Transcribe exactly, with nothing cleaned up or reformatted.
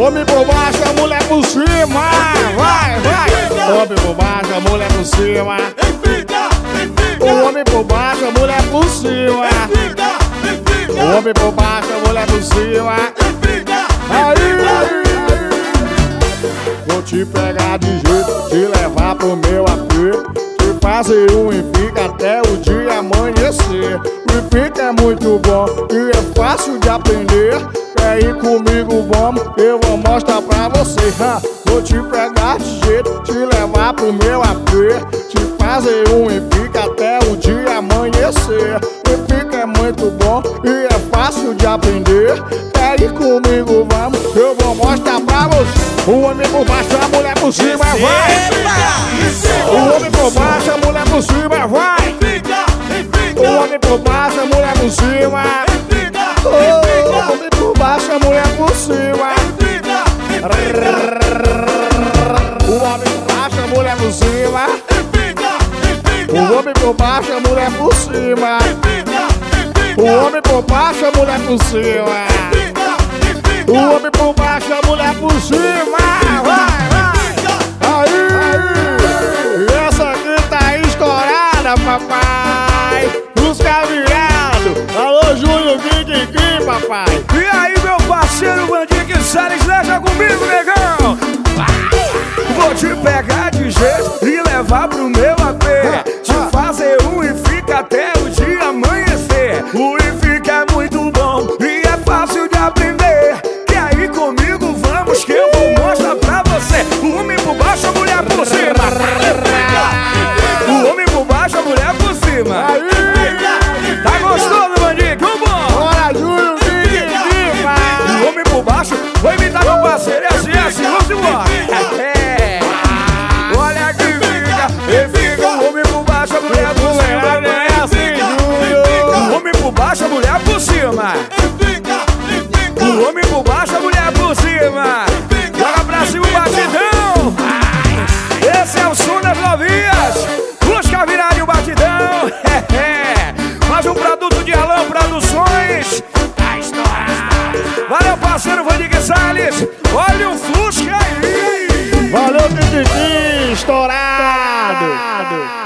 Homem por baixo, a mulher por cima. Vai, vai. Homem por baixo, a mulher por cima. O homem por baixo, a mulher por cima. O homem por baixo, a mulher por cima. Aí, aí. Vou te pegar de jeito, te levar pro meu A P, te fazer um e fica até o dia amanhecer. O fica é muito bom e é fácil de aprender. Quer ir comigo, vamos, eu vou mostrar pra você. Ha, vou te pegar de jeito, te levar pro meu A P, te fazer um e fica até o dia amanhecer. O fica é muito bom e é fácil de aprender. Quer ir comigo, vamos, eu vou mostrar pra você. O homem por baixo, a mulher por cima, vai! O homem por baixo, a mulher por cima, vai! O homem por baixo, a mulher por cima. O homem por baixo, a mulher por cima. O homem por baixo, a mulher por cima. O homem por baixo, a mulher por cima. O homem por baixo, a mulher por cima. O homem por baixo, a mulher por cima. Vai, vai. Aí, aí. Essa aqui tá estourada, papai. Os caminhados. Alô, Júnior, Kiki, papai. E aí, meu parceiro Bandique Salles, deixa comigo, negão. Vou te pegar de jeito e levar pro meu A P, te fazer um e fica até o dia amanhecer. O e fica é muito bom e é fácil de aprender. Quer ir comigo? Vamos que eu vou mostrar pra você. O homem por baixo, a mulher por cima. O homem por baixo, a mulher por cima. Tá gostoso, Bandique? Vambora! Bora, Júnior, Kiki, pai. O homem por baixo, vou imitar meu parceiro. É assim, é assim, vamos embora. É. Olha que fica, e fica o homem por baixo, a mulher por cima. É assim, Júnior. O homem por baixo, a mulher por cima. O homem por baixo, a mulher por cima. Joga pra cima o batidão. Esse é o som das novinhas. Busca virar o batidão. É, é. Mais um produto de Alan Produções. Tá estourado. Valeu, parceiro Bandique Salles. Olha o Fusca aí. Valeu, Kiki, estourado.